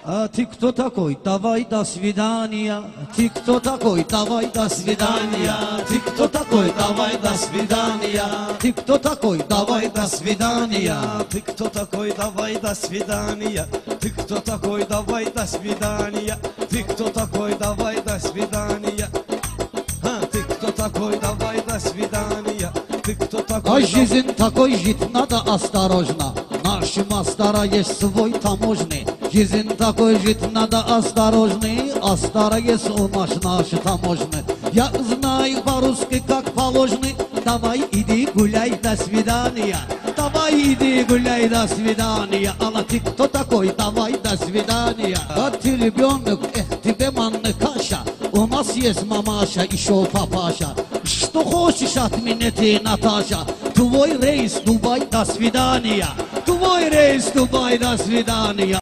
А ты кто такой? Давай до свидания. Ты кто такой? Давай до свидания. Ты кто такой? Давай до свидания. Ты кто такой? Давай до свидания. Ты кто такой? Давай до свидания. Ты кто такой? Давай до свидания. Ты кто такой? Давай до свидания. Ты кто такой? Давай до свидания. Ты кто такой? А жизнь такой жить надо осторожно. Наш мастера есть свой таможный. Жизнь такой жить надо осторожный. А старый есть у наш таможный. Я знаю по-русски как положено. Давай иди гуляй, до свидания. Давай иди гуляй, до свидания. А ты кто такой? Давай до свидания. А ты ребенок, тебе манна каша. У нас есть мамаша, еще папаша. Что хочешь от меня ты, Наташа? Твой рейс, Дубай, до свидания. Твой рейс, Дубай, до свидания.